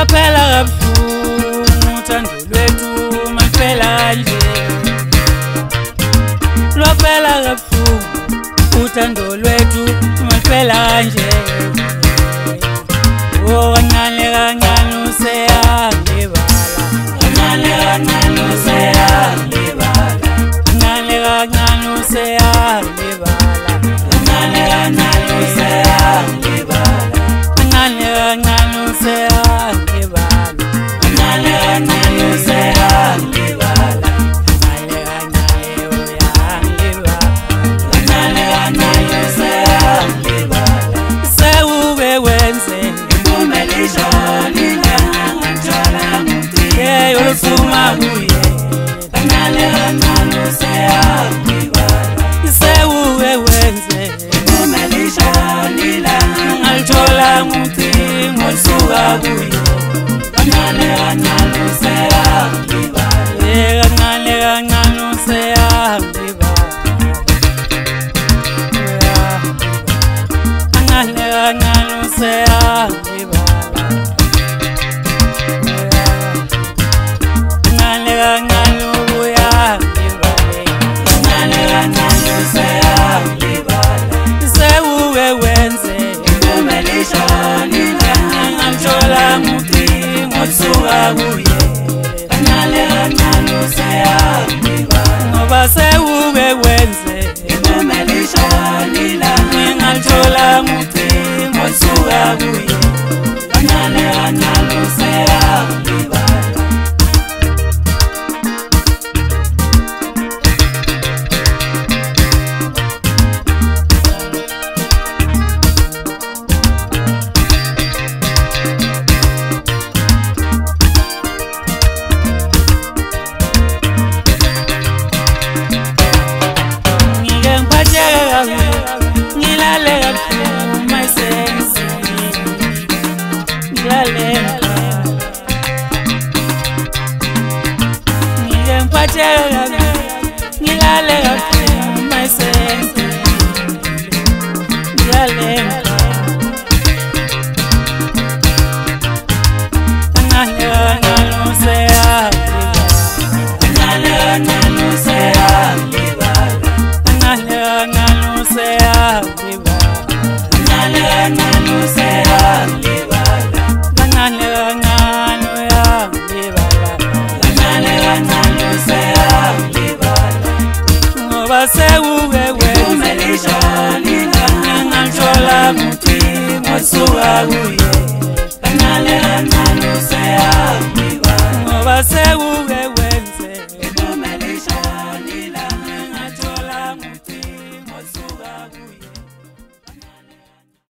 Lwaphela kabuhlungu uthando lwethu maluphela kanje. Lwaphela kabuhlungu uthando lwethu maluphela kanje. Oh kancane kancane useyangibala, kancane kancane useyangibala, kancane kancane useyangibala, kancane kancane useyangibala, kancane kancane useyangibala, kancane kancane useyangibala, kancane kancane uyangibala, kancane kancane useyangibala. Sewube wenze Olufuma kuye kancane kancane useyangibala. Sewube wenze umelishonila ngalithola ngucingo olusuka kuye kancane kancane useyangibala. Kancane kancane useyangibala, kancane kancane useyangibala. Sewube wenze umelishonila ngalithola ngucingo olusuka kuye kancane kancane useyangibala. Ngoba sewube wenze umelishonila ngalithola ngucingo olusuka kuye kancane kancane useyangibala. Sewube wenze umelishonila ngalithola ngucingo olusuka kuye kancane kancane useyangibala.